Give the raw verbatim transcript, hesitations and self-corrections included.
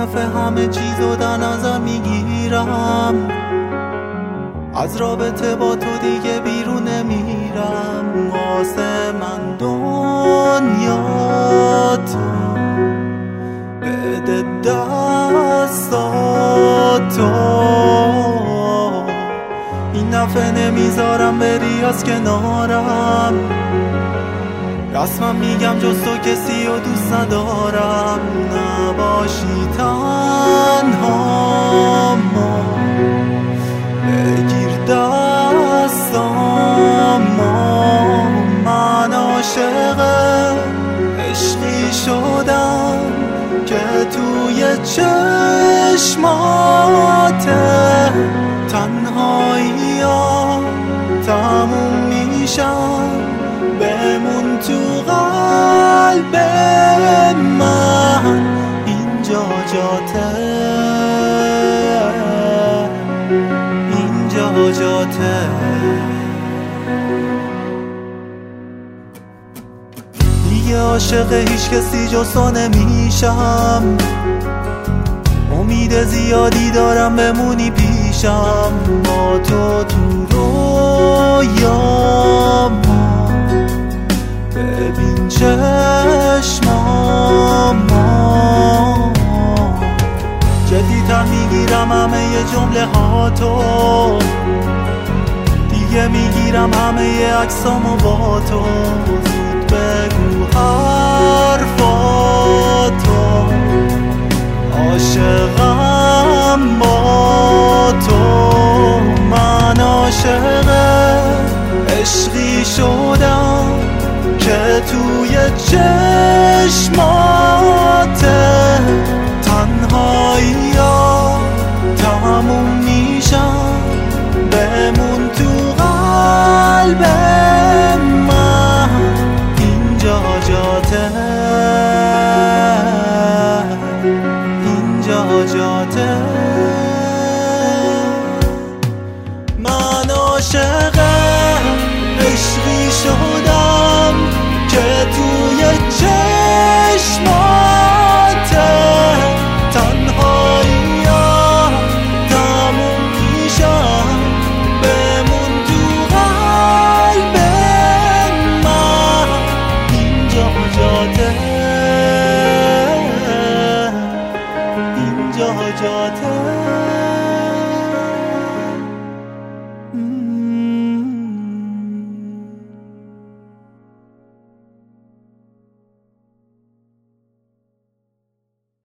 دفعه همه چیزو در نظر میگیرم، از رابطه با تو دیگه بیرون نمیرم. واسه من دنیا تو بده دستاتو، این دفعه نمیذارم بری از کنارم. رسمم میگم جز تو کسی و دوست ندارم، نباشی تنها بگیر دستامو. من عاشق عشقی شدم که توی چشماته، تنهایی ها تموم میشن، بمون تو قلب من، اینجا جاته، اینجا جاته. دیگه عاشق هیچ کسی جز تو نمیشم، امید زیادی دارم بمونی پیشم. با تو تو رویامو ببین چشمامو، جدی‌تر میگیرم همه ی جمله هاتو، دیگه میگیرم همه ی عکسامو با تو. زود بگو حرفاتو، عاشقم با تو. من عاشق عشقی شدم که توی چشماته، تنهایی ها تموم میشن، بمون تو قلب من، اینجا جاته، اینجا جاته. من عاشق عشقی شدم که توی چشماته، تنهایی ها تموم میشن، بمون تو قلب من، اینجا جاته، اینجا جاته.